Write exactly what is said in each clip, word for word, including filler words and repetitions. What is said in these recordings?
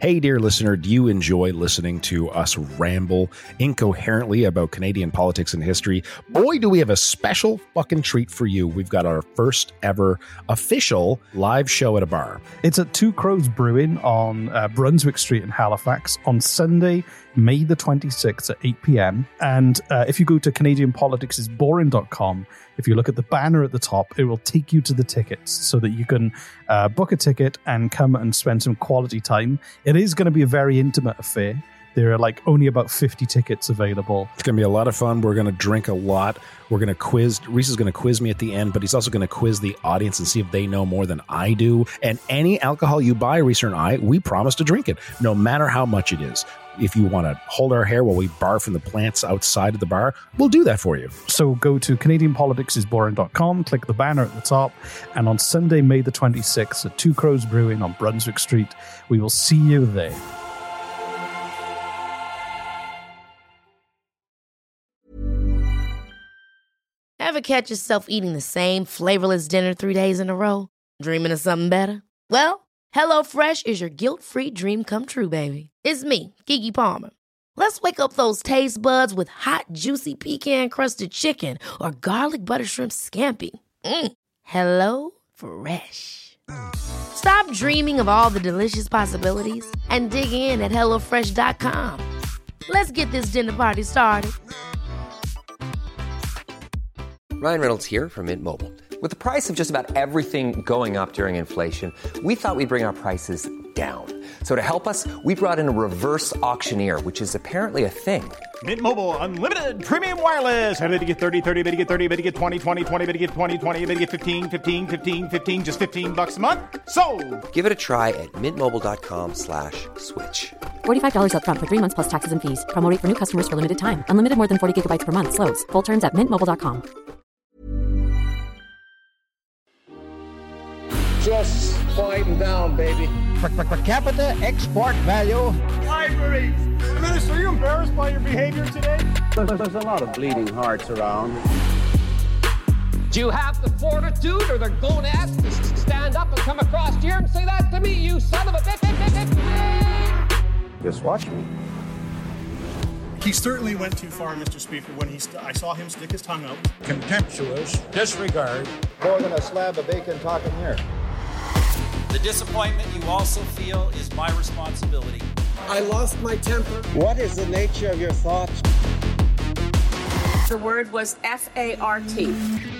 Hey, dear listener, do you enjoy listening to us ramble incoherently about Canadian politics and history? Boy, do we have a special fucking treat for you. We've got our first ever official live show at a bar. It's at Two Crows Brewing on uh, Brunswick Street in Halifax on Sunday, May the twenty-sixth at eight p.m. And uh, if you go to Canadian Politics is Boring dot com, if you look at the banner at the top, it will take you to the tickets so that you can uh, book a ticket and come and spend some quality time. It is going to be a very intimate affair. There are like only about fifty tickets available. It's going to be a lot of fun. We're going to drink a lot. We're going to quiz. Reese is going to quiz me at the end, but he's also going to quiz the audience and see if they know more than I do. And any alcohol you buy, Reese and I, we promise to drink it, no matter how much it is. If you want to hold our hair while we barf from the plants outside of the bar, we'll do that for you. So go to Canadian Politics is Boring dot com, click the banner at the top, and on Sunday, May the twenty-sixth at Two Crows Brewing on Brunswick Street, we will see you there. Ever catch yourself eating the same flavorless dinner three days in a row? Dreaming of something better? Well, HelloFresh is your guilt-free dream come true, baby. It's me, Keke Palmer. Let's wake up those taste buds with hot, juicy pecan-crusted chicken or garlic butter shrimp scampi. Mm. Hello Fresh. Stop dreaming of all the delicious possibilities and dig in at hello fresh dot com. Let's get this dinner party started. Ryan Reynolds here from Mint Mobile. With the price of just about everything going up during inflation, we thought we'd bring our prices down. So to help us, we brought in a reverse auctioneer, which is apparently a thing. Mint Mobile Unlimited Premium Wireless. How to get thirty, thirty, how to get thirty, how to get twenty, twenty, twenty, how to get twenty, twenty, how to get fifteen, fifteen, fifteen, fifteen, just fifteen bucks a month? Sold! Give it a try at mintmobile.com slash switch. forty-five dollars up front for three months plus taxes and fees. Promo rate for new customers for limited time. Unlimited more than forty gigabytes per month. Slows full terms at mint mobile dot com. Just quieten down, baby. Per, per, per capita export value. Libraries! Minister, are you embarrassed by your behavior today? There's, there's a lot of bleeding hearts around. Do you have the fortitude or the gonads to stand up and come across here and say that to me, you son of a bitch? Just watch me. He certainly went too far, Mister Speaker, when he st- I saw him stick his tongue out. Contemptuous disregard. More than a slab of bacon talking here. The disappointment you also feel is my responsibility. I lost my temper. What is the nature of your thoughts? The word was F A R T.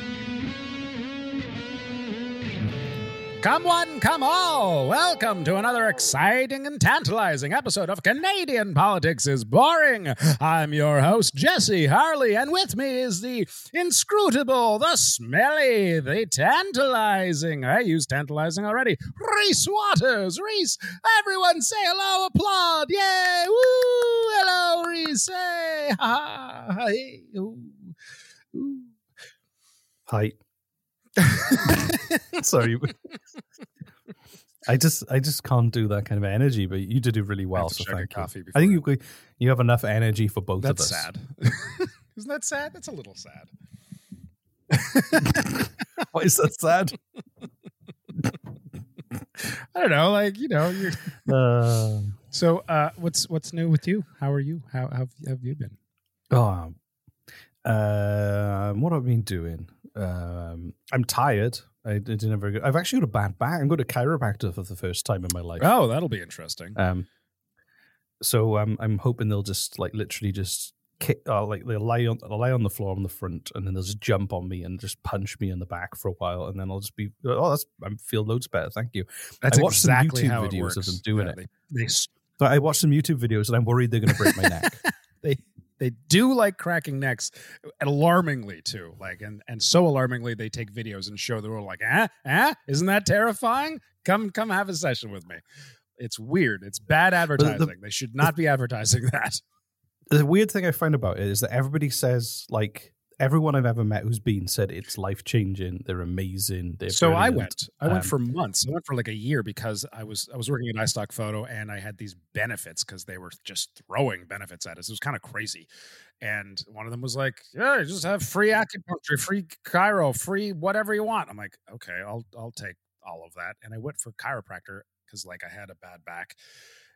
Come one, come all. Welcome to another exciting and tantalizing episode of Canadian Politics is Boring. I'm your host, Jesse Harley, and with me is the inscrutable, the smelly, the tantalizing, I used tantalizing already, Reese Waters. Reese, everyone say hello, applaud. Yay, woo, hello, Reese. Hey, ha, ha, hey, ooh, ooh. Hi. Sorry. I just I just can't do that kind of energy, but you did do really well. So thank you. I think you you have enough energy for both That's of us. Sad. Isn't that sad? That's a little sad. Why is that sad? I don't know. Like, you know. You're... Uh, so, uh, what's what's new with you? How are you? How, how have you been? Oh, uh, what have I been doing? Um, I'm tired. I did never. Go, I've actually got a bad back. I'm going to chiropractor for the first time in my life. Oh, that'll be interesting. Um, so um, I'm hoping they'll just like literally just kick, uh, like they'll lie on, they'll lie on the floor on the front, and then they'll just jump on me and just punch me in the back for a while, and then I'll just be, oh, that's I feel loads better. Thank you. That's I watched exactly some YouTube how videos it works. of them doing yeah, it. They, they, so I watched some YouTube videos, and I'm worried they're going to break my neck. They. They do like cracking necks, alarmingly too. Like, and, and so alarmingly, they take videos and show the world like, ah, ah, isn't that terrifying? Come, come have a session with me. It's weird. It's bad advertising. The, they should not be advertising that. The weird thing I find about it is that everybody says, like, everyone I've ever met who's been said it's life changing. They're amazing. They're so brilliant. I went. I um, went for months. I went for like a year because I was I was working at iStock Photo and I had these benefits because they were just throwing benefits at us. It was kind of crazy. And one of them was like, "Yeah, just have free acupuncture, free chiro, free whatever you want." I'm like, "Okay, I'll I'll take all of that." And I went for chiropractor because like I had a bad back.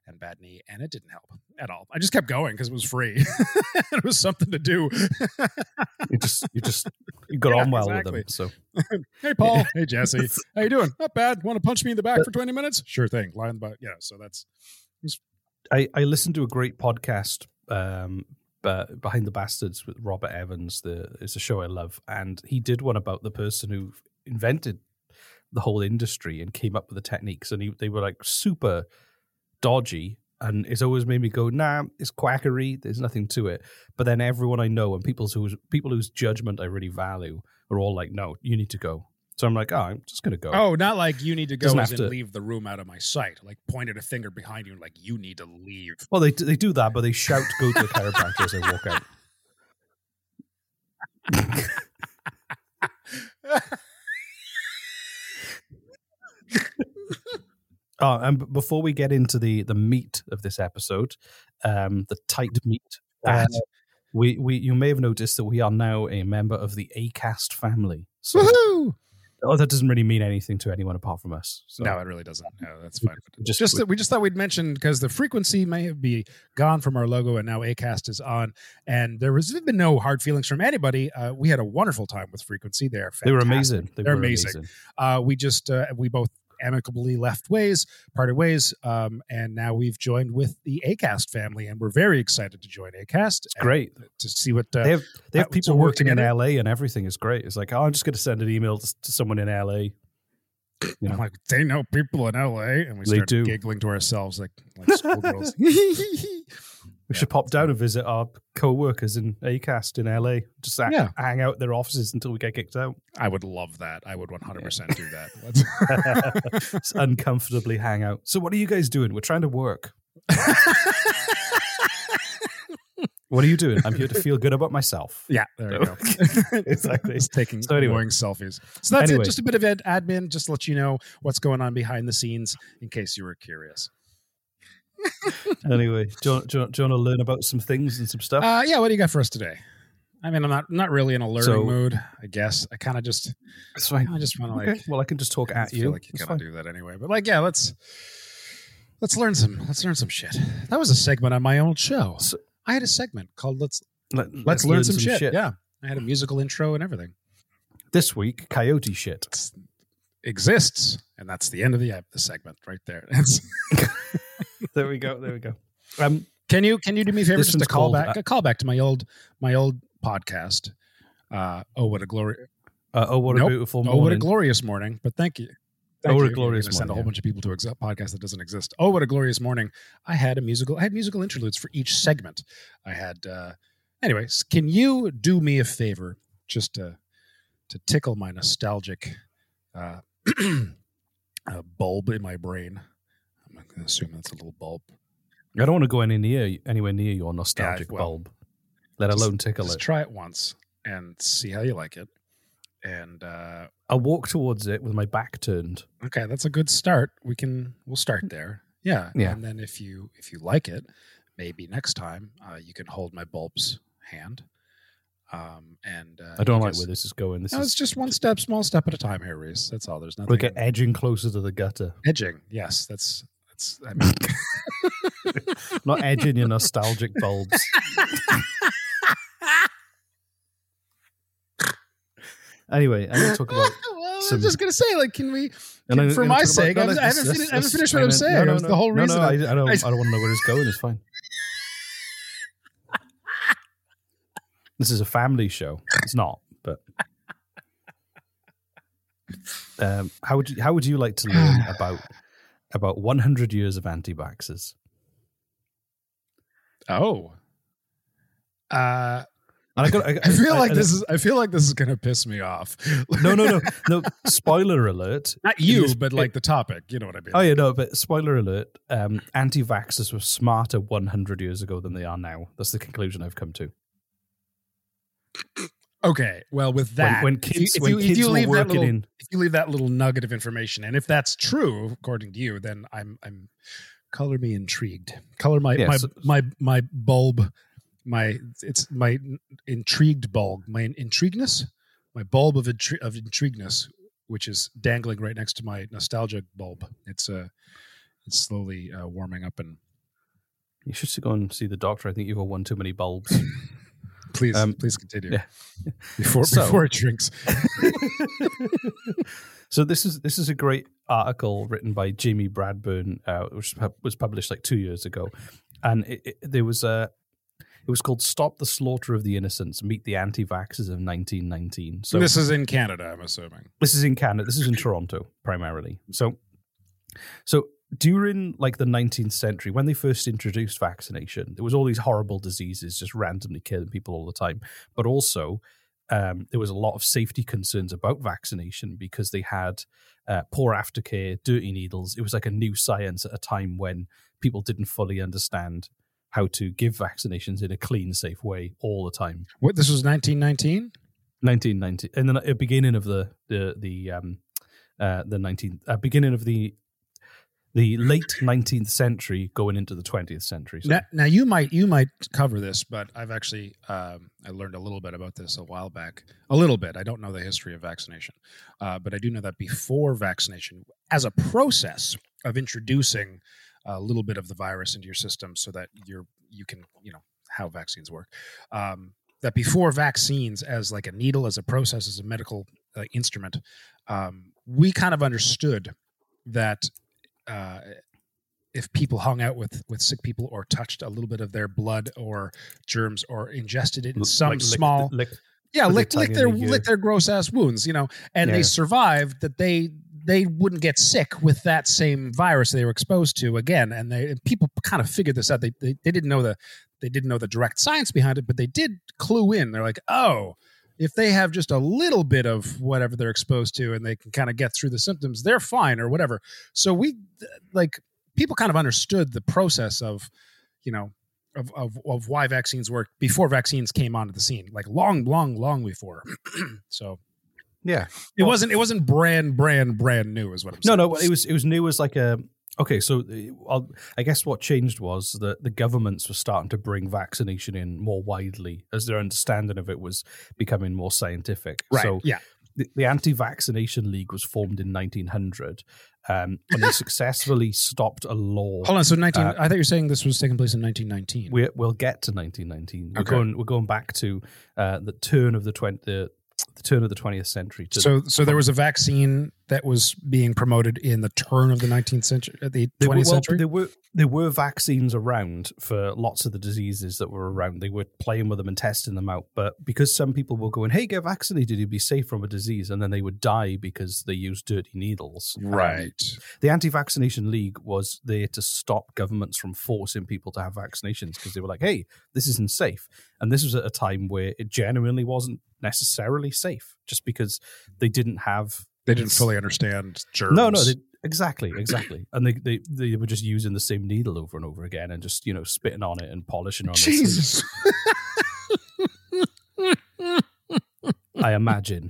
and bad knee, and it didn't help at all. I just kept going because it was free. It was something to do. you just you just you got yeah, on well exactly. with them. So hey Paul, hey Jesse, how you doing? Not bad. Want to punch me in the back for twenty minutes? Sure thing. Lie in the back. Yeah. So that's. I I listened to a great podcast. Um, Uh, Behind the Bastards with Robert Evans. The it's a show I love, and he did one about the person who invented the whole industry and came up with the techniques, and he, they were like super dodgy, and it's always made me go, nah, it's quackery, there's nothing to it. But then everyone I know and people whose people whose judgment I really value are all like, no, you need to go. So I'm like, oh, I'm just gonna go. Oh, not like you need to go Doesn't as have in to- leave the room out of my sight. Like pointed a finger behind you and like you need to leave. Well, they they do that, but they shout, go to the chiropractor as they walk out. Oh, and b- before we get into the the meat of this episode, um, the tight meat, uh, we we you may have noticed that we are now a member of the Acast family. So, Woohoo! oh, that doesn't really mean anything to anyone apart from us. So. No, it really doesn't. No, that's fine. Just- Just, that we just thought we'd mention because the frequency may be gone from our logo and now Acast is on, and there was been no hard feelings from anybody. Uh, we had a wonderful time with Frequency. They're fantastic. They were amazing. They They're were amazing. amazing. Uh, we just uh, we both amicably left ways, parted ways, um, and now we've joined with the Acast family, and we're very excited to join Acast. It's great to see what uh, They have they have how- to people work working in together. L A and everything is great. It's like, oh, I'm just going to send an email to, to someone in L A. You know, I'm like, they know people in L A, and we They start do. giggling to ourselves like like schoolgirls. we should pop down and visit our co-workers in Acast in L A. Just ha- Yeah. hang out at their offices until we get kicked out. I would love that. I would one hundred percent do that. Let's- Just uncomfortably hang out. So what are you guys doing? We're trying to work. What are you doing? I'm here to feel good about myself. Yeah, there you go. Exactly. Just taking So anyway. annoying selfies. So that's Anyway. it. Just a bit of ad- admin, just to let you know what's going on behind the scenes in case you were curious. Anyway, do you, want, do, you, do you want to learn about some things and some stuff? Uh, yeah, what do you got for us today? I mean, I'm not not really in a learning So- mood, I guess. I kind of just, It's fine. I just want to like, Okay. Well, I can just talk I at feel you. like you It's gotta fine. do that anyway. But like, yeah, let's let's learn some let's learn some shit. That was a segment on my old show. So- I had a segment called "Let's Let, Let's, learn, some, shit. Yeah, I had a musical intro and everything. This week, coyote shit. It's, exists, and that's the end of the the segment right there. That's, There we go. There we go. Um, can you can you do me a favor This just a one's call called, back uh, a call back to my old my old podcast? Uh, oh, what a glory! uh, oh, what Nope. a beautiful Oh, what a morning. glorious morning! But thank you. Oh, Thank what a you. You're glorious gonna Send a morning, whole yeah. bunch of people to a podcast that doesn't exist. Oh, what a glorious morning! I had a musical. I had musical interludes for each segment. I had. Uh, anyways, can you do me a favor, just to to tickle my nostalgic uh, uh, bulb in my brain? I'm going to assume that's a little bulb. I don't want to go any near, anywhere near your nostalgic Yeah, well, bulb, let Just- alone tickle just it. try it once and see how you like it. And uh, I'll walk towards it with my back turned. okay, that's a good start. We can we'll start there. Yeah, Yeah. And then if you if you like it, maybe next time uh, you can hold my bulb's hand. Um, and uh, I don't you like guys- where this is going. This No, is it's just one step, small step at a time here, Reese. That's all. There's nothing. we're get edging closer to the gutter. Edging, yes. That's that's. I mean, Not edging your nostalgic bulbs. Anyway, I'm going to talk about. well, some- I'm just gonna say, like, can we? And I'm for gonna my talk about- sake, no, I no, haven't, I haven't, let's- finished, I haven't let's- finished what hang I'm on. saying. No, no, It was no. the whole No, reason. No, I, I don't. I- I don't want to know where it's going. It's fine. This is a family show. It's not, but um, how would you how would you like to learn about about one hundred years of anti-vaxxers? Oh. Uh, And I, got, I, I feel I- like I- this is. I feel like this is gonna piss me off. no, no, no, no. Spoiler alert! Not In you, this- but like the topic. You know what I mean? Oh yeah, no, but spoiler alert: um, anti-vaxxers were smarter one hundred years ago than they are now. That's the conclusion I've come to. Okay. Well, with that, when if kids- you, if when you, if kids you were leave that working little, in- if you leave that little nugget of information, and if that's true according to you, then I'm I'm color me intrigued. Color my Yeah, my, so- my my bulb. My it's my intrigued bulb, my intrigueness, my bulb of intri- of intrigueness, which is dangling right next to my nostalgia bulb. It's uh, it's slowly uh, warming up and You should go and see the doctor. I think you've got one too many bulbs. Please, Um, please continue. Yeah. Before So- before it drinks. So this is this is a great article written by Jamie Bradburn, uh, which was published like two years ago, and it, it, there was a it was called "Stop the Slaughter of the Innocents: Meet the Anti-Vaxxers of nineteen nineteen." So This is in Canada, I'm assuming. This is in Canada. This is in Toronto primarily. So, so during like the nineteenth century, when they first introduced vaccination, there was all these horrible diseases just randomly killing people all the time. But also, um, there was a lot of safety concerns about vaccination because they had uh, poor aftercare, dirty needles. It was like a new science at a time when people didn't fully understand how to give vaccinations in a clean, safe way all the time. What, this was nineteen nineteen? nineteen ninety, and then at the beginning of the the the um uh the nineteenth uh, beginning of the the late nineteenth century going into the twentieth century. So. Now, now you might you might cover this, but I've actually um, I learned a little bit about this a while back. A little bit. I don't know the history of vaccination, uh, but I do know that before vaccination, as a process of introducing a little bit of the virus into your system, so that you're you can you know how vaccines work. Um, that before vaccines, as like a needle, as a process, as a medical uh, instrument, um, we kind of understood that. Uh, if people hung out with, with sick people or touched a little bit of their blood or germs or ingested it in some Like lick- small, lick- yeah, put lick, their lick tongue their in the lick ear. their gross ass wounds, you know, and Yeah. they survived, that they they wouldn't get sick with that same virus they were exposed to again. And they and people kind of figured this out. They, they they didn't know the they didn't know the direct science behind it, but they did clue in. They're like, oh, if they have just a little bit of whatever they're exposed to and they can kind of get through the symptoms, they're fine or whatever. So we like people kind of understood the process of, you know, of, of, of why vaccines work before vaccines came onto the scene, like long, long, long before. So Yeah, it wasn't, it wasn't brand, brand, brand new is what I'm no, saying. no, it was it was new as like a okay. So uh, I'll, I guess what changed was that the governments were starting to bring vaccination in more widely as their understanding of it was becoming more scientific. Right, So yeah. the, the Anti-Vaccination League was formed in nineteen hundred, um, and they successfully stopped a law. Hold on. So nineteen, Uh, I thought you were saying this was taking place in nineteen nineteen. we we'll get to nineteen nineteen. We're Okay. going we're going back to uh, the turn of the twenty the, the turn of the twentieth century. To So, the, so there was a vaccine that was being promoted in the turn of the nineteenth century, uh, the There were, twentieth well, century. there were there were vaccines around for lots of the diseases that were around. They were playing with them and testing them out. But because some people were going, "Hey, get vaccinated, you'd be safe from a disease," and then they would die because they used dirty needles. Um, Right. the Anti-Vaccination League was there to stop governments from forcing people to have vaccinations because they were like, "Hey, this isn't safe." And this was at a time where it genuinely wasn't necessarily safe, just because they didn't have. They didn't fully understand germs. No, no, they, exactly, exactly. And they, they they were just using the same needle over and over again and just, you know, spitting on it and polishing on Jesus. it. I imagine.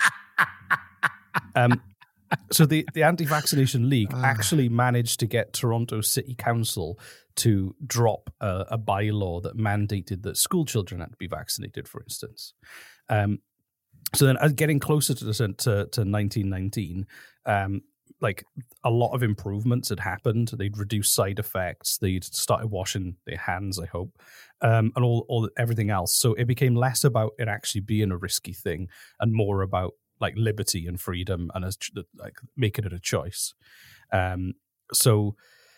Um, so the, the Anti-Vaccination League actually managed to get Toronto City Council to drop a, a bylaw that mandated that school children had to be vaccinated, for instance. Um, So then, as getting closer to the to, to nineteen nineteen, um, like a lot of improvements had happened. They'd reduced side effects. They'd started washing their hands, I hope, um, and all all everything else. So it became less about it actually being a risky thing and more about like liberty and freedom and as like making it a choice. Um, so.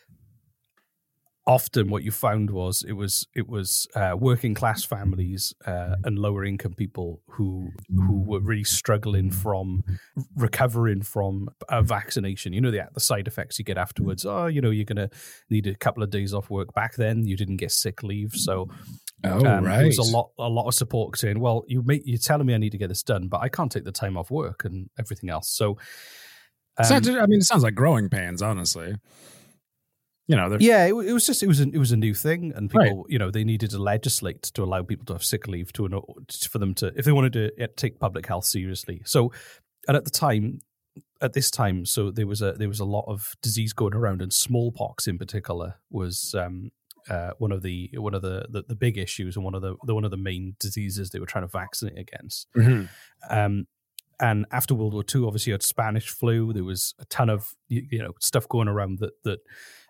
Often, what you found was it was it was uh, working class families uh, and lower income people who who were really struggling from recovering from a vaccination. You know, the the side effects you get afterwards. Oh, you know, you're going to need a couple of days off work. Back then, you didn't get sick leave, so oh um, right, there was a lot a lot of support saying, "Well, you make, you're telling me I need to get this done, but I can't take the time off work and everything else." So, um, Sounds- I mean, it sounds like growing pains, honestly. You know, they're- yeah, it, it was just it was a, it was a new thing, and people, Right. you know, they needed to legislate to allow people to have sick leave to for them to if they wanted to uh, take public health seriously. So, and at the time, at this time, so there was a there was a lot of disease going around, and smallpox in particular was um, uh, one of the one of the, the the big issues and one of the, the one of the main diseases they were trying to vaccinate against. Mhm. Um, and after World War Two, obviously, you had Spanish flu. There was a ton of you, you know stuff going around that that.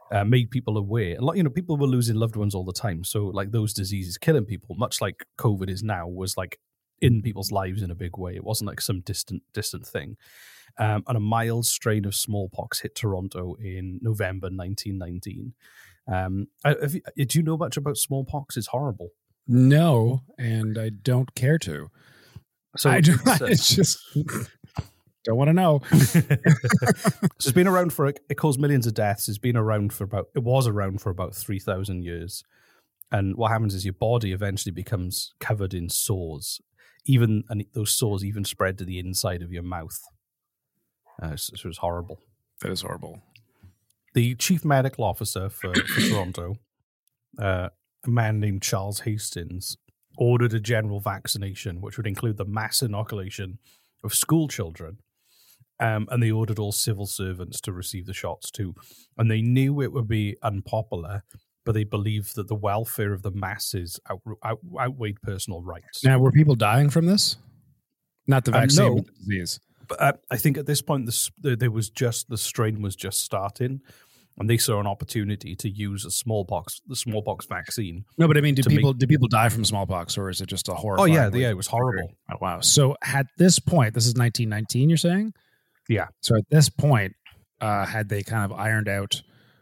uh, made people aware. A lot, you know, people were losing loved ones all the time. So like those diseases killing people, much like COVID is now, was like in people's lives in a big way. It wasn't like some distant, distant thing. Um, and a mild strain of smallpox hit Toronto in November nineteen nineteen. Um, have you, do you know much about smallpox? It's horrible. No, and I don't care to. So I do, it's, uh, it's just don't want to know. So it's been around for, it caused millions of deaths. It's been around for about, it was around for about three thousand years. And what happens is your body eventually becomes covered in sores. Even, and those sores even spread to the inside of your mouth. Uh, so it was horrible. That is horrible. The chief medical officer for, for Toronto, uh, a man named Charles Hastings, ordered a general vaccination, which would include the mass inoculation of school children. Um, and they ordered all civil servants to receive the shots too. And they knew it would be unpopular, but they believed that the welfare of the masses out, out, outweighed personal rights. Now, were people dying from this? Not the vaccine, uh, no, but the disease. But uh, I think at this point, this, there was just the strain was just starting, and they saw an opportunity to use a smallpox, the smallpox vaccine. No, but I mean, did people make, did people die from smallpox, or is it just a horrifying? Oh yeah, yeah, it was horrible. Oh, wow. So at this point, this is nineteen nineteen. You're saying? Yeah. So at this point, uh, had they kind of ironed out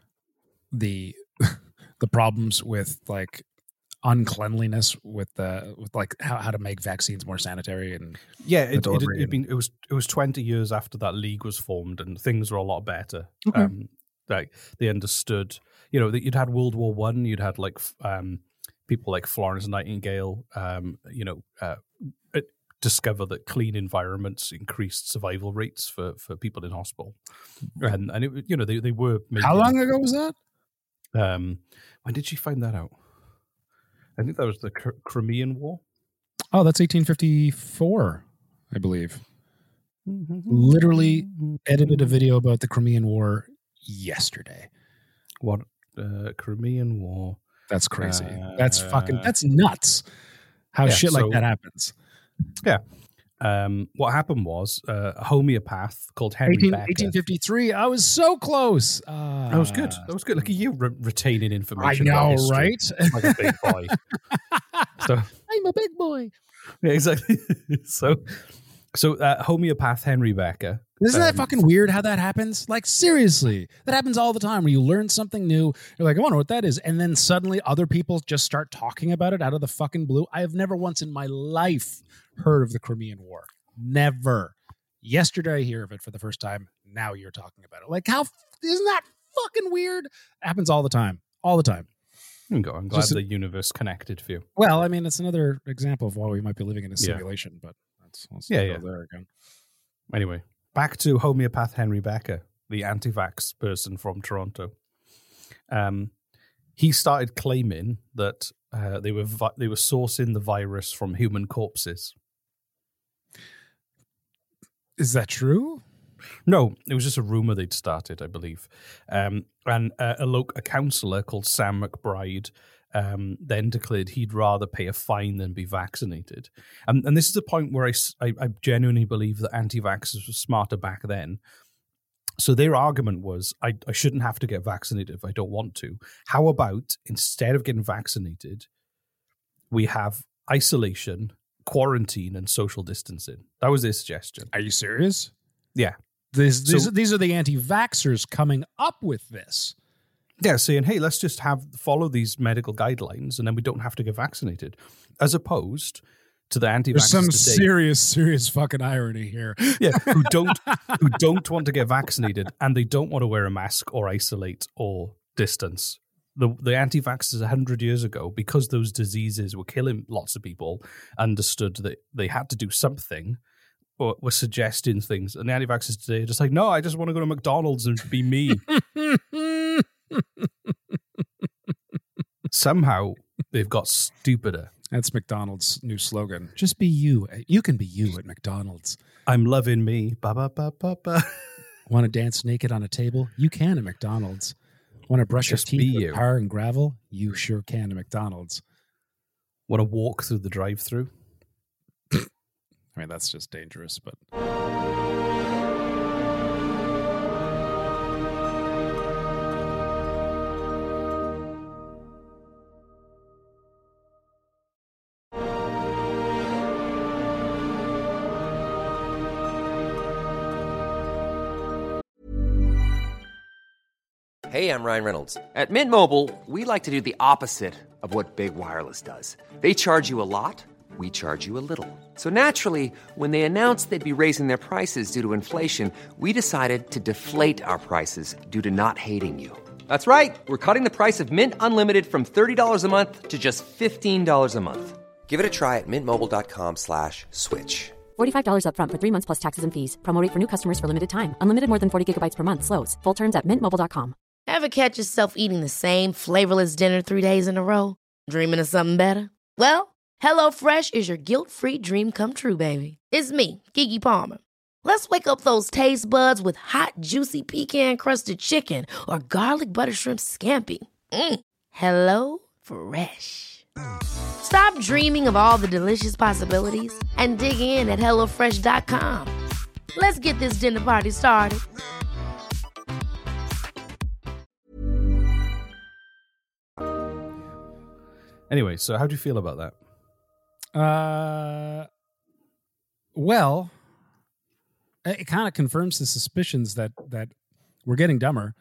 the the problems with like uncleanliness with the with like how, how to make vaccines more sanitary and yeah it, it, it, been, it was it was twenty years after that league was formed and things were a lot better. Okay. Um like they understood, you know, that you'd had World War One, you'd had like um people like Florence Nightingale um you know uh it, discover that clean environments increased survival rates for for people in hospital. and and it, you know they, they were making, how long ago was that? Um when did she find that out? I think that was the C- Crimean War. Oh, that's eighteen fifty-four, I believe. Mm-hmm. Literally edited a video about the Crimean War yesterday. What? Uh, Crimean War. That's crazy. Uh, that's fucking, that's nuts. How yeah, shit so, like that happens. Yeah. Um, what happened was uh, a homeopath called Henry eighteen, Becker. eighteen fifty-three. I was so close. Uh, that was good. That was good. Look at you re- retaining information. I know, about history. right? Like a big boy. So I'm a big boy. Yeah, exactly. so, so uh, homeopath Henry Becker. Isn't um, that fucking weird how that happens? Like, seriously, that happens all the time where you learn something new. You're like, I wonder what that is. And then suddenly other people just start talking about it out of the fucking blue. I have never once in my life heard of the Crimean War. Never. Yesterday I hear of it for the first time. Now you're talking about it. Like, how, isn't that fucking weird? It happens all the time. All the time. I'm glad Just, the universe connected for you. Well, I mean, it's another example of why we might be living in a simulation, yeah. but let's, let's yeah, go yeah. there again. Anyway, back to homeopath Henry Becker, the anti-vax person from Toronto. Um, he started claiming that uh, they were vi- they were sourcing the virus from human corpses. Is that true? No, it was just a rumor they'd started, I believe. Um, and uh, a, lo- a councillor called Sam McBride um, then declared he'd rather pay a fine than be vaccinated. And, and this is the point where I, I, I genuinely believe that anti-vaxxers were smarter back then. So their argument was, I, I shouldn't have to get vaccinated if I don't want to. How about, instead of getting vaccinated, we have isolation, quarantine, and social distancing? That was their suggestion. Are you serious? Yeah. These, these, so, these are the anti-vaxxers coming up with this. Yeah, saying, hey, let's just have follow these medical guidelines and then we don't have to get vaccinated. As opposed to the anti-vaxxers There's some today, serious, serious fucking irony here. Yeah, who don't who don't want to get vaccinated and they don't want to wear a mask or isolate or distance. The the anti-vaxxers one hundred years ago, because those diseases were killing lots of people, understood that they had to do something, or were suggesting things. And the anti-vaxxers today are just like, no, I just want to go to McDonald's and be me. Somehow they've got stupider. That's McDonald's new slogan. Just be you. You can be you at McDonald's. I'm loving me. Ba ba ba ba ba. Want to dance naked on a table? You can at McDonald's. Want to brush Just your teeth be with you. tar and gravel? You sure can at McDonald's. Want to walk through the drive-thru? I mean, that's just dangerous, but... Hey, I'm Ryan Reynolds. At Mint Mobile, we like to do the opposite of what Big Wireless does. They charge you a lot, we charge you a little. So naturally, when they announced they'd be raising their prices due to inflation, we decided to deflate our prices due to not hating you. That's right. We're cutting the price of Mint Unlimited from thirty dollars a month to just fifteen dollars a month. Give it a try at mintmobile.com slash switch. forty-five dollars up front for three months plus taxes and fees. Promo rate for new customers for limited time. Unlimited more than forty gigabytes per month slows. Full terms at mint mobile dot com. Ever catch yourself eating the same flavorless dinner three days in a row? Dreaming of something better? Well, HelloFresh is your guilt-free dream come true, baby. It's me, Keke Palmer. Let's wake up those taste buds with hot, juicy pecan-crusted chicken or garlic butter shrimp scampi. Mm. Hello Fresh. Stop dreaming of all the delicious possibilities and dig in at hello fresh dot com. Let's get this dinner party started. Anyway, so how do you feel about that? Uh, well, it kind of confirms the suspicions that that we're getting dumber.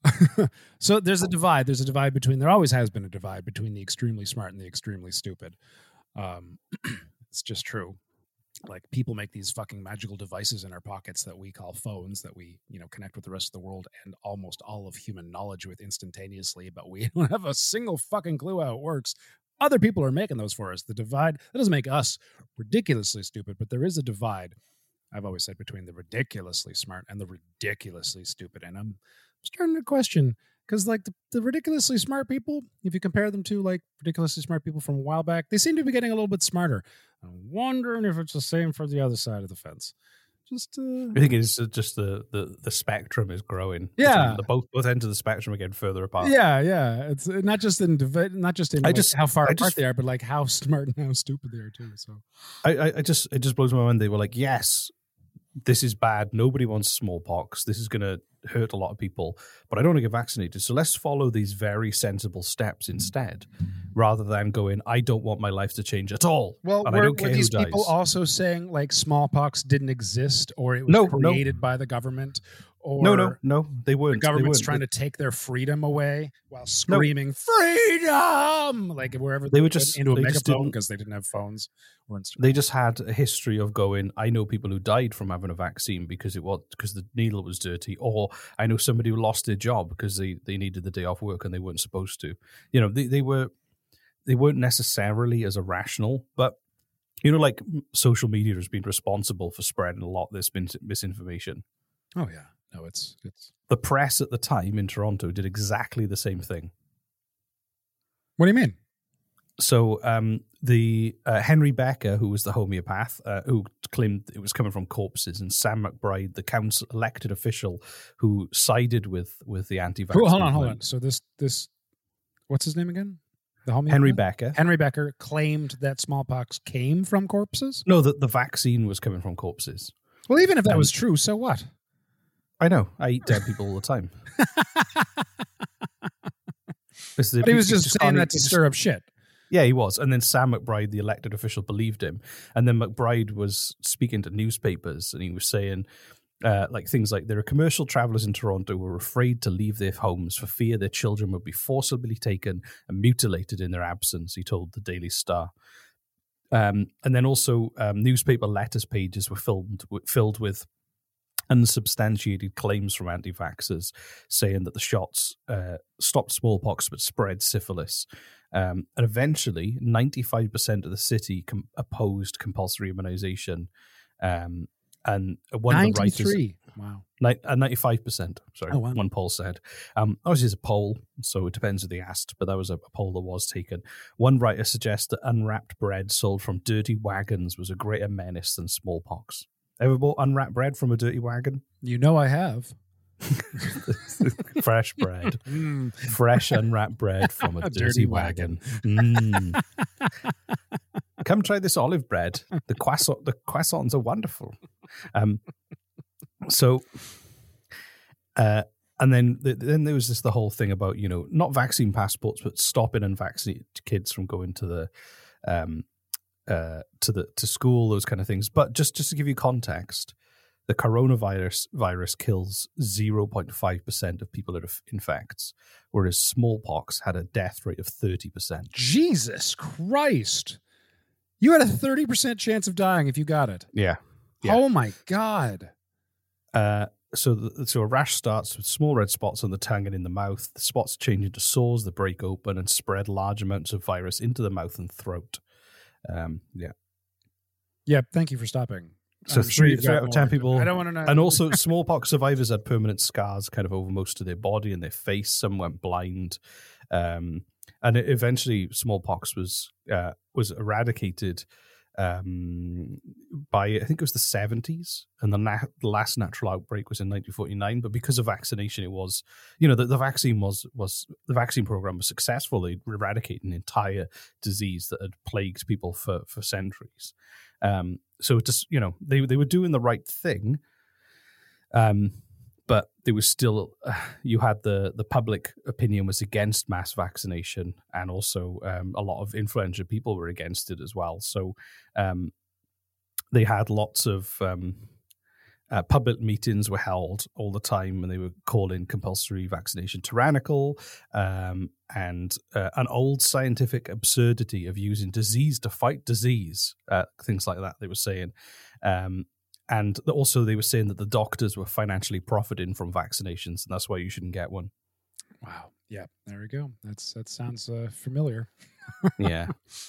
So there's a divide. There's a divide between. There always has been a divide between the extremely smart and the extremely stupid. Um, it's just true. Like, people make these fucking magical devices in our pockets that we call phones, that we, you know, connect with the rest of the world and almost all of human knowledge with instantaneously, but we don't have a single fucking clue how it works. Other people are making those for us. The divide, that doesn't make us ridiculously stupid, but there is a divide, I've always said, between the ridiculously smart and the ridiculously stupid. And I'm starting to question, because like the, the ridiculously smart people, if you compare them to like ridiculously smart people from a while back, they seem to be getting a little bit smarter. I'm wondering if it's the same for the other side of the fence. Just, uh, I think it's just the, the, the spectrum is growing. Yeah, the both both ends of the spectrum are getting further apart. Yeah, yeah. It's not just in not just in I like just, how far I apart just, they are, but like how smart and how stupid they are too. So I, I, I just it just blows my mind. They were like, yes, this is bad. Nobody wants smallpox. This is going to hurt a lot of people, but I don't want to get vaccinated. So let's follow these very sensible steps instead, rather than going, I don't want my life to change at all. Well, and were, I don't care were these who people dies. also saying like smallpox didn't exist, or it was No, created no. by the government? Or No, no, no, they weren't. The government's they trying weren't. to take their freedom away while screaming freedom, like wherever They they were went just- into a they just megaphone didn't- because they didn't have phones or Instagram. They just had a history of going, I know people who died from having a vaccine because it was because the needle was dirty, or I know somebody who lost their job because they, they needed the day off work and they weren't supposed to. You know, they, they were they weren't necessarily as irrational, but you know, like social media has been responsible for spreading a lot of this mis- misinformation. Oh yeah, no, it's it's. The press at the time in Toronto did exactly the same thing. What do you mean? So um, the uh, Henry Becker, who was the homeopath, uh, who claimed it was coming from corpses, and Sam McBride, the council elected official who sided with with the anti-vax. Hold on, hold on. movement. So this this, what's his name again? The homeopath? Henry Becker. Henry Becker claimed that smallpox came from corpses. No, that the vaccine was coming from corpses. Well, even if that Um, was true, so what? I know. I eat dead people all the time. This is- But he was you just saying can't- that to you just- stir up shit. Yeah, he was. And then Sam McBride, the elected official, believed him. And then McBride was speaking to newspapers and he was saying uh, like things like, there are commercial travelers in Toronto who are afraid to leave their homes for fear their children would be forcibly taken and mutilated in their absence, he told the Daily Star. Um, and then also um, newspaper letters pages were filled, filled with unsubstantiated claims from anti-vaxxers saying that the shots uh, stopped smallpox but spread syphilis. Um, and eventually, ninety-five percent of the city com- opposed compulsory immunization. Um, and one of the writers... ninety-three. Wow. Ni- uh, ninety-five percent, sorry, Oh, wow. one poll said. Um, obviously, it's a poll, so it depends who they asked, but that was a, a poll that was taken. One writer suggests that unwrapped bread sold from dirty wagons was a greater menace than smallpox. Ever bought unwrapped bread from a dirty wagon? You know I have. Fresh bread. Mm. Fresh unwrapped bread from a, A dirty, dirty wagon. Mm. Come try this olive bread. The croissant, the croissants are wonderful. Um, so, uh, and then the, then there was this the whole thing about, you know, not vaccine passports, but stopping unvaccinated kids from going to the um, uh, to the to school, those kind of things. But just just to give you context, the coronavirus virus kills zero point five percent of people it infects, whereas smallpox had a death rate of thirty percent. Jesus Christ. You had a thirty percent chance of dying if you got it. Yeah. yeah. Oh, my God. Uh, so, the, so a rash starts with small red spots on the tongue and in the mouth. The spots change into sores that break open and spread large amounts of virus into the mouth and throat. Um, yeah. Yeah, thank you for stopping. So I'm sure three, you've three got out of ten more. people. I don't want to know. And also, smallpox survivors had permanent scars kind of over most of their body and their face. Some went blind. Um, and it, eventually, smallpox was uh, was eradicated um, by, I think it was the seventies. And the, na- the last natural outbreak was in nineteen forty-nine. But because of vaccination, it was, you know, the, the vaccine was, was, the vaccine program was successful. They eradicated an entire disease that had plagued people for, for centuries. Um, so just, you know, they they were doing the right thing, um, but there was still, uh, you had the, the public opinion was against mass vaccination, and also um, a lot of influential people were against it as well. So um, they had lots of um, uh, public meetings were held all the time, and they were calling compulsory vaccination tyrannical, um, and uh, an old scientific absurdity of using disease to fight disease, uh, things like that they were saying. Um, and also they were saying that the doctors were financially profiting from vaccinations, and that's why you shouldn't get one. Wow. Yeah, there we go. That's That sounds uh, familiar. Yeah.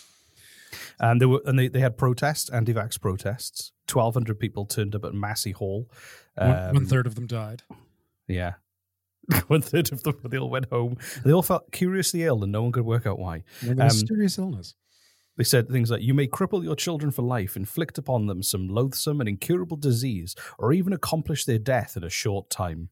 And they were, and they, they had protests, anti-vax protests. twelve hundred people turned up at Massey Hall. Um, one, one third of them died. Yeah. One third of them, they all went home. They all felt curiously ill, and no one could work out why. Um, mysterious illness. They said things like, you may cripple your children for life, inflict upon them some loathsome and incurable disease, or even accomplish their death in a short time.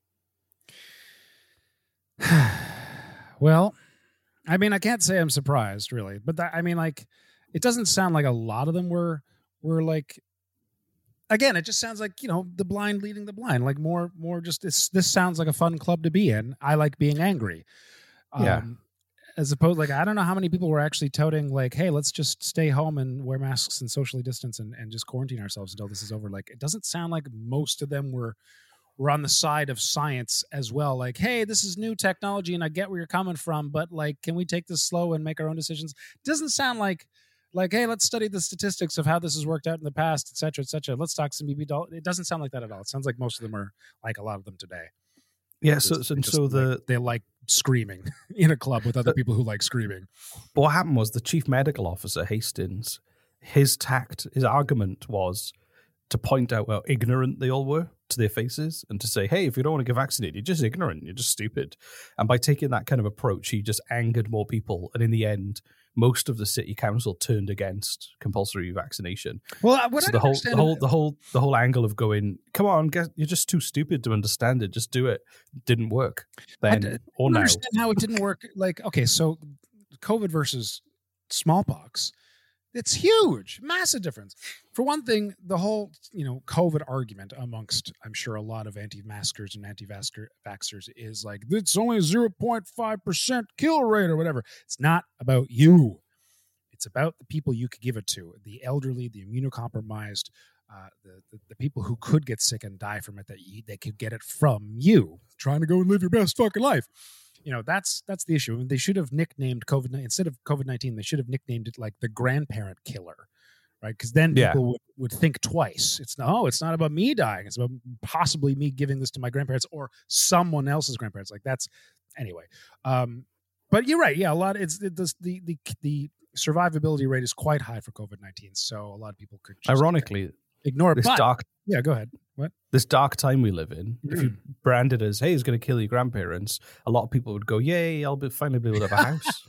Well, I mean, I can't say I'm surprised, really. But that, I mean, like, it doesn't sound like a lot of them were were like, again, it just sounds like, you know, the blind leading the blind, like more, more just this, this sounds like a fun club to be in. I like being angry. Yeah. Um, as opposed, like, I don't know how many people were actually touting like, hey, let's just stay home and wear masks and socially distance and, and just quarantine ourselves until this is over. Like, it doesn't sound like most of them were, were on the side of science as well. Like, hey, this is new technology and I get where you're coming from, but like, can we take this slow and make our own decisions? It doesn't sound like, Like, hey, let's study the statistics of how this has worked out in the past, et cetera, et cetera. Let's talk some B B doll. It doesn't sound like that at all. It sounds like most of them are like a lot of them today. Yeah, so so, just, so the like, they like screaming in a club with other people who like screaming. What happened was the chief medical officer, Hastings, his tact, his argument was to point out how ignorant they all were to their faces and to say, hey, if you don't want to get vaccinated, you're just ignorant, you're just stupid. And by taking that kind of approach, he just angered more people. And in the end, most of the city council turned against compulsory vaccination. Well, what so I the whole, understand the whole, the whole, the whole angle of going, come on, get, you're just too stupid to understand it. Just do it. Didn't work then I, or I now. understand how it didn't work. Like, okay, so COVID versus smallpox. It's huge, massive difference. For one thing, the whole, you know, COVID argument amongst, I'm sure, a lot of anti-maskers and anti-vaxxers is like, it's only a zero point five percent kill rate or whatever. It's not about you. It's about the people you could give it to, the elderly, the immunocompromised, uh, the, the the people who could get sick and die from it, that you, they could get it from you, trying to go and live your best fucking life. You know, that's that's the issue. I mean, they should have nicknamed COVID instead of COVID nineteen. They should have nicknamed it like the grandparent killer, right? Because then people Yeah. would, would think twice. It's no, it's not about me dying. It's about possibly me giving this to my grandparents or someone else's grandparents. Like that's anyway. Um, but you're right. Yeah, a lot. It's it, the the the the survivability rate is quite high for COVID nineteen. So a lot of people could just Ironically, ignore it. this But, dark yeah, go ahead. What? this dark time we live in, if you Mm. brand it as, hey, it's going to kill your grandparents, a lot of people would go, yay, I'll be finally be able to have a house.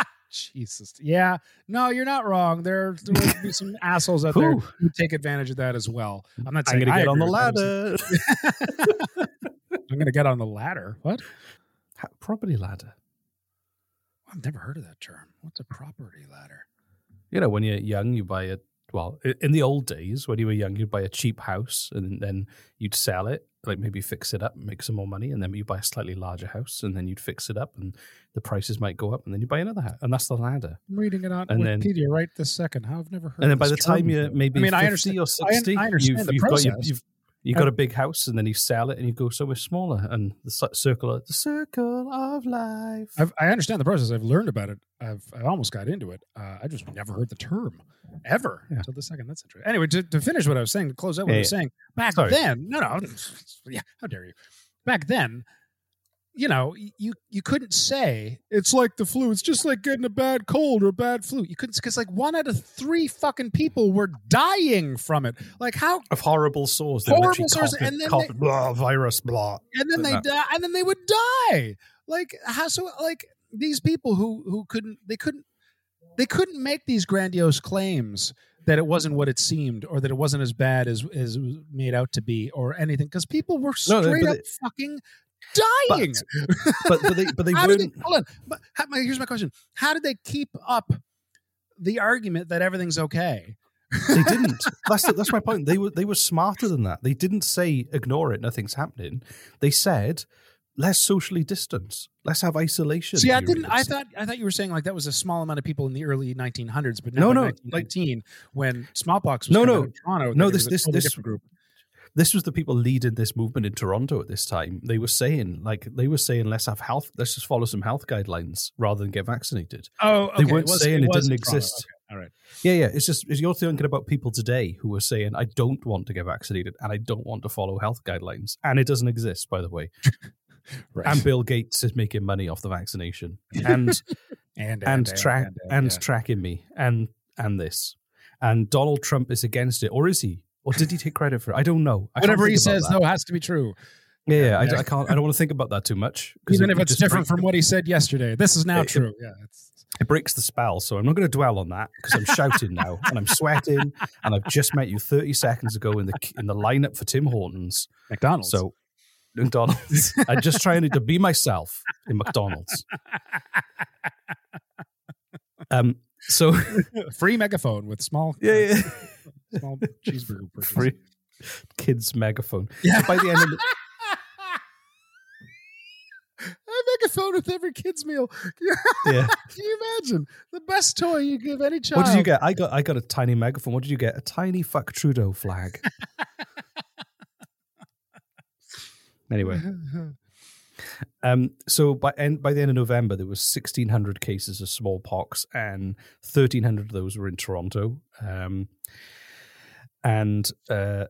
Jesus. Yeah. No, you're not wrong. There, there will be some assholes out there Whew. who take advantage of that as well. I'm not I'm saying going to I get on the agree with that. ladder. I'm going to get on the ladder. What? Ha- Property ladder. I've never heard of that term. What's a property ladder? You know, when you're young, you buy a, well, i- in the old days, when you were young, you'd buy a cheap house and then you'd sell it, like maybe fix it up and make some more money. And then you buy a slightly larger house and then you'd fix it up and the prices might go up and then you buy another house. And that's the ladder. I'm reading it on And then- Wikipedia right this second. How I've never heard And then of by the this time term you're before. maybe I mean, I fifty understand, or I, sixty, I understand you've, the you've got your, process. you've, You got a big house, and then you sell it, and you go somewhere smaller, and the circle, of, the circle of life. I've, I understand the process. I've learned about it. I've I almost got into it. Uh, I just never heard the term ever yeah. until the second. That's interesting. Anyway, to, to finish what I was saying, to close out what yeah, I was yeah. saying, back Sorry. then, no, no, yeah, how dare you? Back then, you know, you you couldn't say it's like the flu. It's just like getting a bad cold or a bad flu. You couldn't, because like one out of three fucking people were dying from it. Like how of horrible sores, horrible literally sores, cough it, and then cough they, it, blah, virus, blah, and then they that. die, and then they would die. Like how so? Like these people who who couldn't they couldn't they couldn't make these grandiose claims that it wasn't what it seemed, or that it wasn't as bad as as it was made out to be, or anything, because people were straight no, no, up it, fucking dying. But, but, but they but they how weren't. did they, hold on. But how, here's my question: how did they keep up the argument that everything's okay? They didn't. That's the, that's my point. They were they were smarter than that. They didn't say ignore it, nothing's happening. They said let's socially distance. Let's have isolation. See, I didn't. I thought I thought you were saying like that was a small amount of people in the early nineteen hundreds, but now no, no, nineteen nineteen, like, when smallpox was no, coming no, out of Toronto. No, this this totally this group. This was the people leading this movement in Toronto at this time. They were saying, like, they were saying, let's have health, let's just follow some health guidelines rather than get vaccinated. Oh, okay. They weren't it was, saying it, it didn't Toronto. exist. Okay. All right. Yeah, yeah. It's just, you're thinking about people today who are saying, I don't want to get vaccinated and I don't want to follow health guidelines. And it doesn't exist, by the way. Right. And Bill Gates is making money off the vaccination. And and, and, and, and, track and, and, and yeah. tracking me and and this. And Donald Trump is against it. Or is he? Or did he take credit for it? I don't know. I Whatever he says, that. though, has to be true. Yeah, yeah. I, I can't. I don't want to think about that too much. Even it, if it's it different breaks, from what he said yesterday, this is now it, true. It, yeah, it's... it breaks the spell. So I'm not going to dwell on that because I'm shouting now and I'm sweating and I've just met you thirty seconds ago in the in the lineup for Tim Hortons, McDonald's. So McDonald's. I'm just trying to be myself in McDonald's. Um. So free megaphone with small. Yeah, yeah. Small cheeseburger purchase. Free kids megaphone. Yeah. So by the end of the a megaphone with every kid's meal. Yeah. Can you imagine the best toy you give any child? What did you get? I got I got a tiny megaphone. What did you get? A tiny fuck Trudeau flag. Anyway. Um, so by end, by the end of November, there was sixteen hundred cases of smallpox, and thirteen hundred of those were in Toronto. Um, and uh,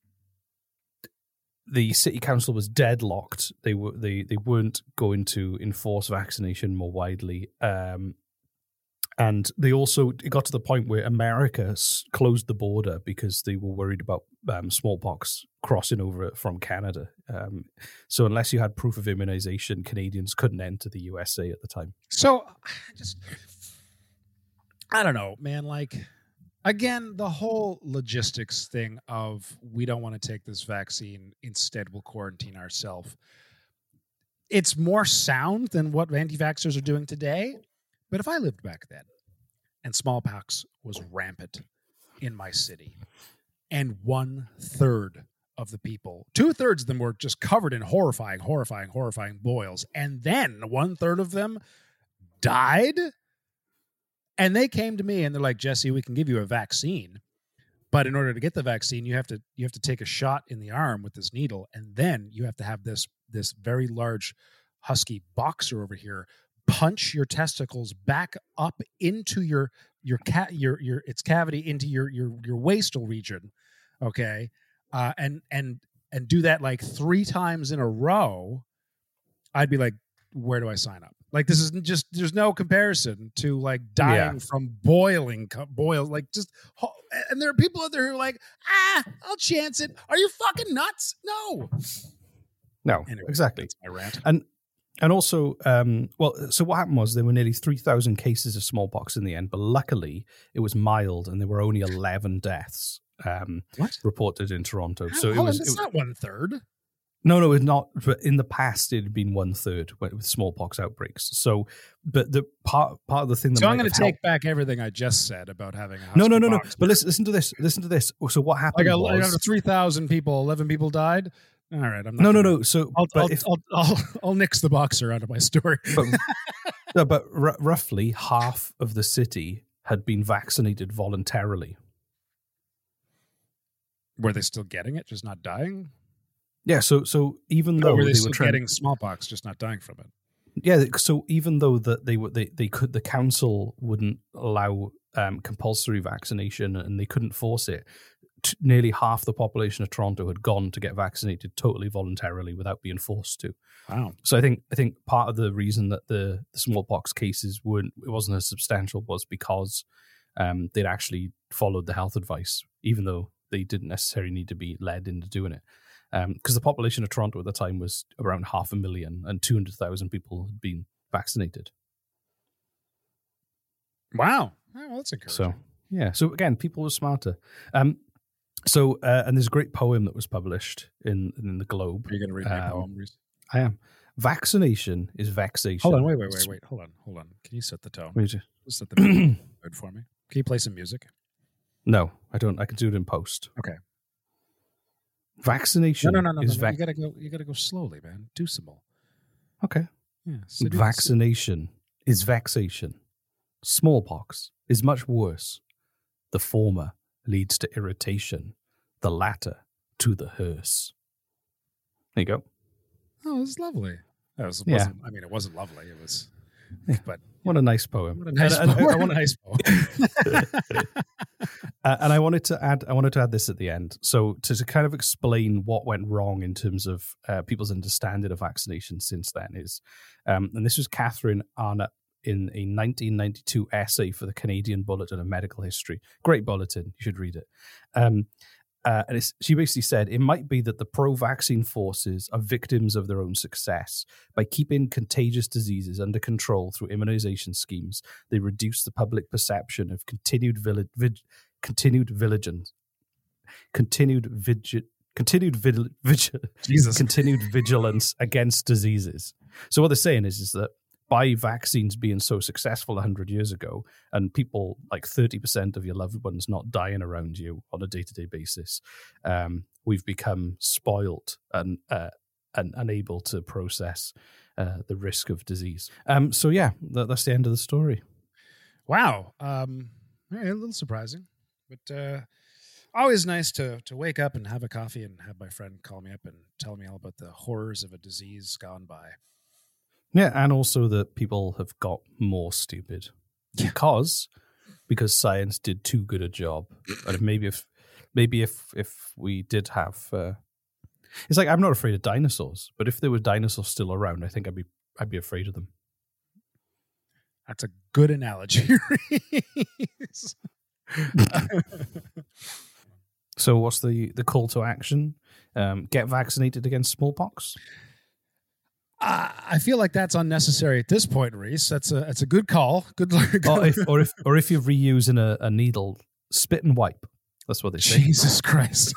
the city council was deadlocked. They were they they weren't going to enforce vaccination more widely. Um, and they also it got to the point where America s- closed the border because they were worried about um, smallpox crossing over from Canada. Um, so unless you had proof of immunization, Canadians couldn't enter the U S A at the time. So just, I don't know, man. Like, again, the whole logistics thing of we don't want to take this vaccine, instead we'll quarantine ourselves. It's more sound than what anti-vaxxers are doing today. But if I lived back then and smallpox was rampant in my city and one third of the people, two thirds of them were just covered in horrifying, horrifying, horrifying boils, and then one third of them died, and they came to me and they're like, Jesse, we can give you a vaccine, but in order to get the vaccine, you have to you have to take a shot in the arm with this needle, and then you have to have this this very large husky boxer over here punch your testicles back up into your your cat your your its cavity into your your your wastal region, okay, uh, and and and do that like three times in a row. I'd be like, where do I sign up? Like, this is just there's no comparison to like dying Yeah. from boiling boil like just. And there are people out there who are like, ah, I'll chance it. Are you fucking nuts? No, No, anyway, exactly. That's my rant. And and also, um, well, so what happened was there were nearly three thousand cases of smallpox in the end, but luckily it was mild and there were only eleven deaths um, what? reported in Toronto. How, so it hold was on, that's it, not one third. no, no, it's not. But in the past, it had been one third with smallpox outbreaks. So, but the part part of the thing that So might I'm going to have take helped- back everything I just said about having a no, no, husky no, no. box. But listen, listen to this. Listen to this. So what happened Like, a, was out of three thousand people, eleven people died. All right, I'm not no, no, gonna, no. So, I'll, but I'll, if, I'll, I'll, I'll nix the boxer out of my story. but, no, but r- roughly half of the city had been vaccinated voluntarily. Were they still getting it, just not dying? Yeah, so so even Or though were they, they still were trying, getting smallpox, just not dying from it? yeah, so even though that they were they, they could the council wouldn't allow um, compulsory vaccination and they couldn't force it, t- nearly half the population of Toronto had gone to get vaccinated totally voluntarily without being forced to. Wow. So I think I think part of the reason that the, the smallpox cases weren't it wasn't as substantial was because um, they'd actually followed the health advice, even though they didn't necessarily need to be led into doing it. Because um, the population of Toronto at the time was around half a million and two hundred thousand people had been vaccinated. Wow. Oh, well, that's encouraging. So, yeah. So, again, people were smarter. Um, so, uh, and there's a great poem that was published in, in the Globe. Are you going to read my um, poem, Reese? I am. Vaccination is vexation. Hold on, wait, wait, wait, wait. Hold on, hold on. Can you set the tone? Just set the mood for me. Can you play some music? No, I don't. I can do it in post. Okay. Vaccination no, no, no, no, is no, no. vac- You gotta go. You gotta go slowly, man. Do some more. Okay. Yeah. So do- Vaccination is vexation. Smallpox is much worse. The former leads to irritation. The latter to the hearse. There you go. Oh, it was lovely. That was. Yeah. Wasn't, I mean, it wasn't lovely. It was. But what a nice poem. What a nice and, poem. and I, I What a want, nice poem. uh, and I wanted to add. I wanted to add this at the end. So to, to kind of explain what went wrong in terms of uh, people's understanding of vaccination since then is, um, and this was Catherine Arnott in a nineteen ninety-two essay for the Canadian Bulletin of Medical History. Great bulletin. You should read it. Um, Uh, and it's, she basically said, it might be that the pro-vaccine forces are victims of their own success. By keeping contagious diseases under control through immunization schemes, they reduce the public perception of continued village, vig, continued vigilance, continued vigil, continued vigil, vigil, Jesus. continued vigilance against diseases. So what they're saying is, is that by vaccines being so successful one hundred years ago and people like thirty percent of your loved ones not dying around you on a day-to-day basis, um, we've become spoiled and, uh, and unable to process uh, the risk of disease. Um, so, yeah, that, that's the end of the story. Wow. Um, yeah, a little surprising, but uh, always nice to to wake up and have a coffee and have my friend call me up and tell me all about the horrors of a disease gone by. Yeah, and also that people have got more stupid because because science did too good a job. And maybe if maybe if if we did have, uh, it's like I'm not afraid of dinosaurs, but if there were dinosaurs still around, I think I'd be I'd be afraid of them. That's a good analogy. So, what's the the call to action? Um, get vaccinated against smallpox. Uh, I feel like that's unnecessary at this point, Reese. That's a that's a good call. Good luck. Or if or if or if you're reusing a, a needle, spit and wipe. That's what they say. Jesus Christ.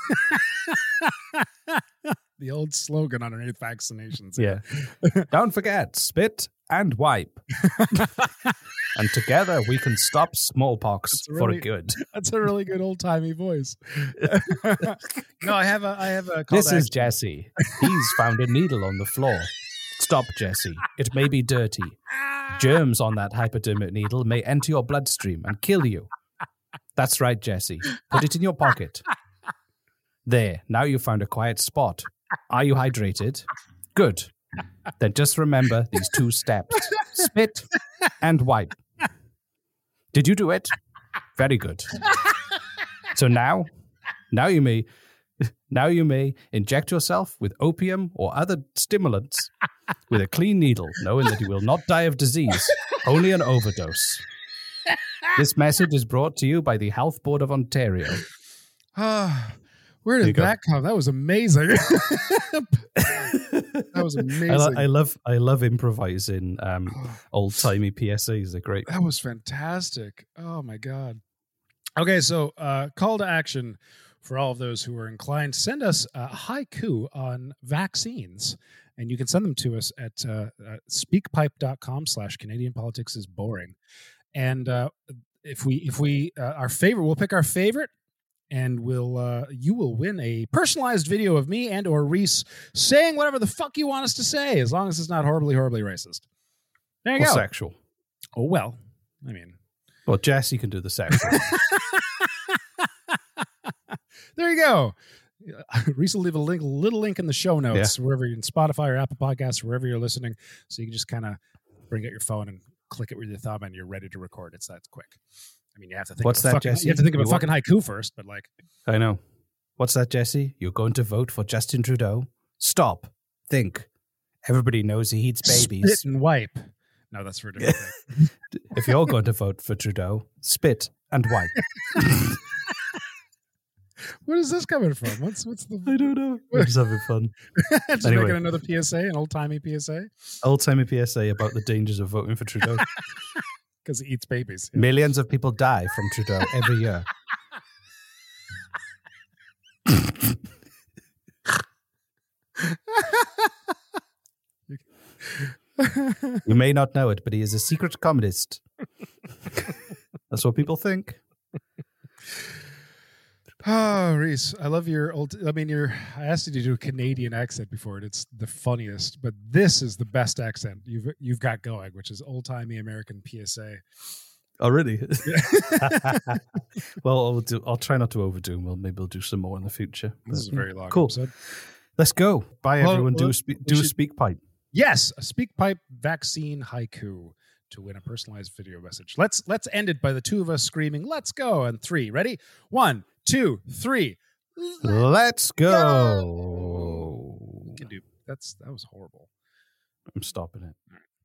The old slogan underneath vaccinations. Yeah. Don't forget, spit and wipe. And together we can stop smallpox really, for good. That's a really good old timey voice. No, I have a I have a call This to is action. Jesse. He's found a needle on the floor. Stop, Jesse. It may be dirty. Germs on that hypodermic needle may enter your bloodstream and kill you. That's right, Jesse. Put it in your pocket. There. Now you've found a quiet spot. Are you hydrated? Good. Then just remember these two steps. Spit and wipe. Did you do it? Very good. So now, now you may, now you may inject yourself with opium or other stimulants with a clean needle, knowing that you will not die of disease, only an overdose. This message is brought to you by the Health Board of Ontario. Ah, where did that come? That was amazing. That was amazing. I, lo- I love, I love improvising um, old timey P S As. They're great. That was fantastic. Oh my God. Okay, so uh, call to action for all of those who are inclined. Send us a haiku on vaccines, and you can send them to us at uh, uh, speakpipe.com slash Canadian politics is boring. And uh, if we, if we, uh, our favorite, we'll pick our favorite. And we'll uh, you will win a personalized video of me and or Reese saying whatever the fuck you want us to say, as long as it's not horribly, horribly racist. There you or go. Sexual. Oh, well, I mean. Well, Jesse can do the sexual. There you go. Reese will leave a link, little link in the show notes, yeah. wherever you're in Spotify or Apple Podcasts, wherever you're listening. So you can just kind of bring out your phone and click it with your thumb and you're ready to record. It's that quick. I mean, you have to think What's of that, fucking, Jesse? You have to think of a You fucking haiku first, but like. I know. What's that, Jesse? You're going to vote for Justin Trudeau? Stop. Think. Everybody knows he eats babies. Spit and wipe. No, that's for a different thing. If you're going to vote for Trudeau, spit and wipe. Where is this coming from? What's what's the? I don't know. We're just having fun. Just Anyway. making another P S A, an old timey P S A, Old timey P S A about the dangers of voting for Trudeau. because he eats babies. Yeah. Millions of people die from Trudeau every year. You may not know it, but he is a secret communist. That's what people think. Oh, Reese, I love your old. I mean, your. I asked you to do a Canadian accent before, and it's the funniest. But this is the best accent you've you've got going, which is old timey American P S A. Oh, really? Well, I'll do. I'll try not to overdo. Well, maybe we'll do some more in the future. This is a very long cool. episode. Let's go. Bye, Well, everyone. well, do a spe- we do a should- speak pipe. Yes, a speak pipe vaccine haiku to win a personalized video message. Let's let's end it by the two of us screaming, "Let's go!" And three, ready? One, two, three. Let's go. We can do that's that was horrible. I'm stopping it.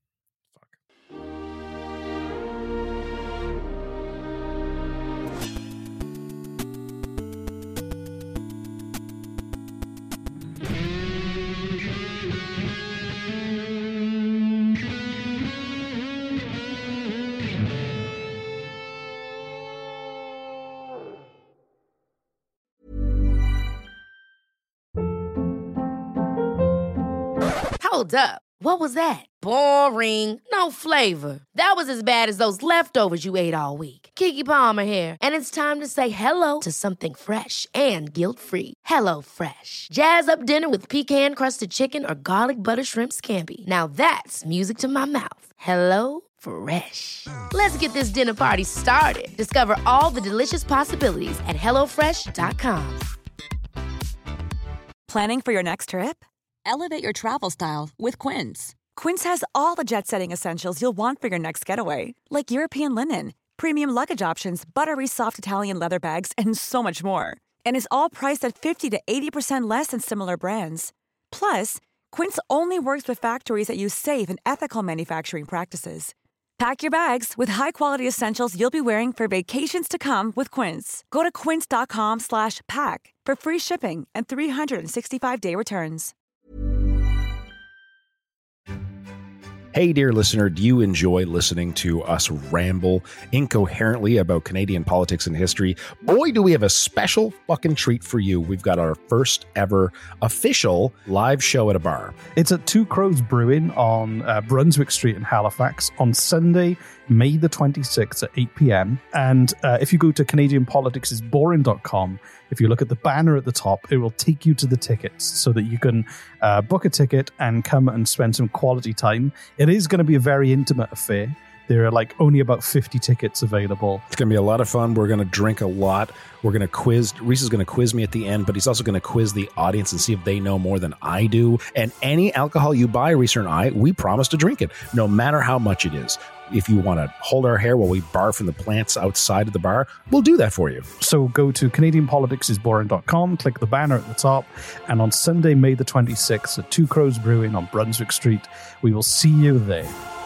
Hold up. What was that? Boring. No flavor. That was as bad as those leftovers you ate all week. Keke Palmer here, and it's time to say hello to something fresh and guilt-free. Hello Fresh. Jazz up dinner with pecan-crusted chicken or garlic butter shrimp scampi. Now that's music to my mouth. Hello Fresh. Let's get this dinner party started. Discover all the delicious possibilities at hello fresh dot com. Planning for your next trip? Elevate your travel style with Quince. Quince has all the jet-setting essentials you'll want for your next getaway, like European linen, premium luggage options, buttery soft Italian leather bags, and so much more. And is all priced at fifty to eighty percent less than similar brands. Plus, Quince only works with factories that use safe and ethical manufacturing practices. Pack your bags with high-quality essentials you'll be wearing for vacations to come with Quince. Go to quince.com slash pack for free shipping and three sixty-five day returns. Hey, dear listener, do you enjoy listening to us ramble incoherently about Canadian politics and history? Boy, do we have a special fucking treat for you. We've got our first ever official live show at a bar. It's at Two Crows Brewing on uh, Brunswick Street in Halifax on Sunday, May the twenty-sixth at eight p.m. And uh, if you go to Canadian Politics is Boring dot com, if you look at the banner at the top, it will take you to the tickets so that you can uh, book a ticket and come and spend some quality time. It is going to be a very intimate affair. There are like only about fifty tickets available. It's going to be a lot of fun. We're going to drink a lot. We're going to quiz. Reese is going to quiz me at the end, but he's also going to quiz the audience and see if they know more than I do. And any alcohol you buy, Reese and I, we promise to drink it, no matter how much it is. If you want to hold our hair while we barf in the plants outside of the bar, we'll do that for you. So go to Canadian Politics is Boring dot com, click the banner at the top, and on Sunday, May the twenty-sixth at Two Crows Brewing on Brunswick Street, we will see you there.